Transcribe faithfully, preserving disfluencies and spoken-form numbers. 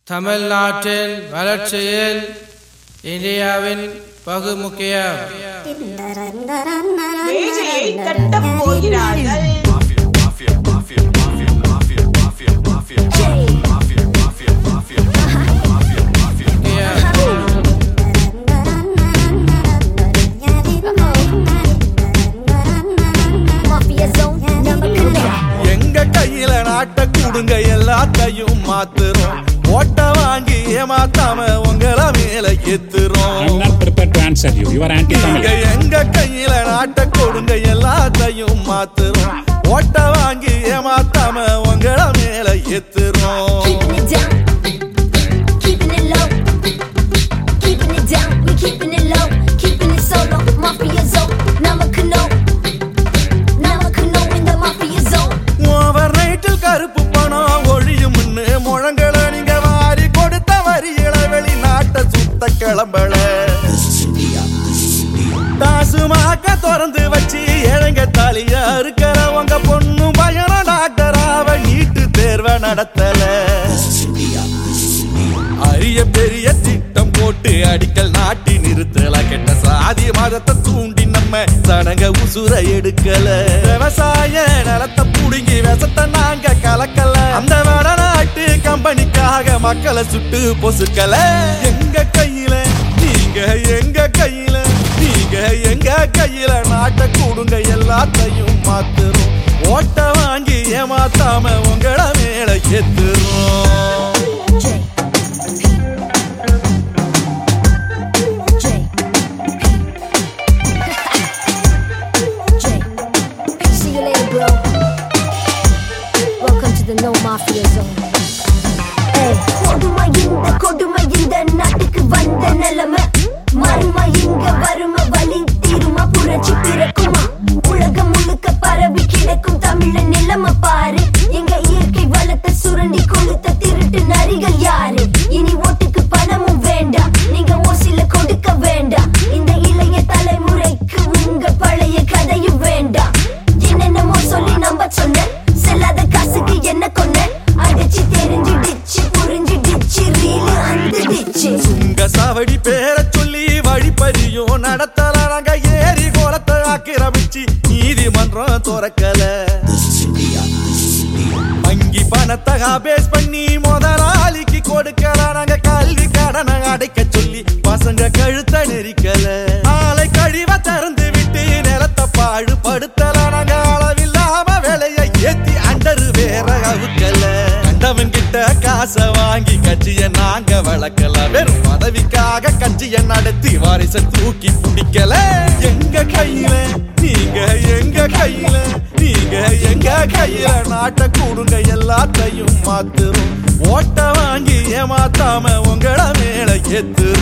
தமிழ்நாட்டின் வளர்ச்சியில் இந்தியாவின் பகுமுக்கியம். மேஜையை தட்டப் போகிறார்கள். எங்க கையில நாட்ட கூடுங்க எல்லாத்தையும் மாத்துறோம். ஓட்ட வாங்கி ஏமாத்தாம உங்கள மேல ஏத்துறோம். எங்க கையில நாட்ட கொடுங்க எல்லாத்தையும் மாத்துறோம். ஓட்ட வாங்கி ஏமாத்தாம உங்கள மேல ஏத்துறோம். ஓவர் நைட்டில் கருப்பு பணம் ஒழியும்னு முழங்களை நீங்க வாரி கொடுத்த வரியில வெளிநாட்ட சுத்த கிளம்பல. தாசுமாக்க திறந்து வச்சு ஏழைங்க தாலியா இருக்கிற உங்க பொண்ணு பயணம் டாக்டராவ நீட்டு தேர்வை நடத்தல. அரிய பெரிய திட்டம் போட்டு அடிக்கல் நாட்டி நிறுத்தல. கெட்ட சாதி மதத்தை தூண்டி நம்ம சடங்க உசுர எடுக்கல. விவசாய நிலத்தை புடுங்கி விஷத்தை நாங்க கலக்கல. அந்த வடநாட்டு கம்பெனிக்காக மக்களை சுட்டு பொசுக்கல. எங்க கையில நீங்க எங்க கையில நீங்க எங்க கையில நாட்ட கூடுங்க எல்லாத்தையும் மாத்துறோம். ஓட்ட வாங்கி ஏமாத்தாம உங்கள மேல ஏத்துறோம். No mafia zone. Hey, கொடுமை இந்த கொடுமை இந்த நாட்டுக்கு வந்த நிலைமை. மறுமை இங்க வரும வலி தீருமா புரட்சி பிறக்குமா. உலகம் முழுக்க பரவி கிடக்கும் தமிழ நிலைமை பாரு. எங்க இயற்கை வளத்தை சுரண்டி கொளுத்த திருட்டு நரிகள் யாரு. இனி ஓட்டுக்கு பணமும் வேண்டாம், நீங்க ஓசில கொடுக்க வேண்டாம். இந்த இளைய தலைமுறைக்கு உங்க பழைய கதையும் வேண்டாம். என்னென்னமோ சொல்லி நம்ப சொன்ன செல்லாத காசுக்கு என்ன கொன்ன. அடிச்சு தெரிஞ்சிடுச்சு புரிஞ்சிடுச்சு ரீலு அந்துடுச்சு. சுங்க சாவடி பேரை சொல்லி வழிப்பறியும் நடத்தல. நாங்க ஏரி கோலத்தை ஆக்கிரமிச்சு நீதிமன்றம் துறக்கல. வங்கி பணத்தை பேஸ் பண்ணி முதலாளிக்கு கொடுக்கல. நாங்க கல்வி கடனை அடைக்க சொல்லி பசங்க கழுத்த நெரிக்கல. ஆலை கழிவ திறந்து விட்டு நிலத்தை பாடுபடுத்தல. நாங்க அளவில்லாம வேலையை ஏத்தி அண்டரு வேற அவுக்கல. கண்டவன் கிட்ட காசை வாங்கி கட்சிய நாங்க வளர்க்கல. வெறும் பதவிக்காக கட்சிய நடத்தி வாரிச தூக்கி பிடிக்கல. எங்க கையில நீங்க எங்க கையில நீங்க எங்க கையில நாட்ட கூடுங்க எல்லாத்தையும் மாத்துறோம். ஓட்ட வாங்கி ஏமாத்தாம உங்கள மேல ஏத்துறோம்.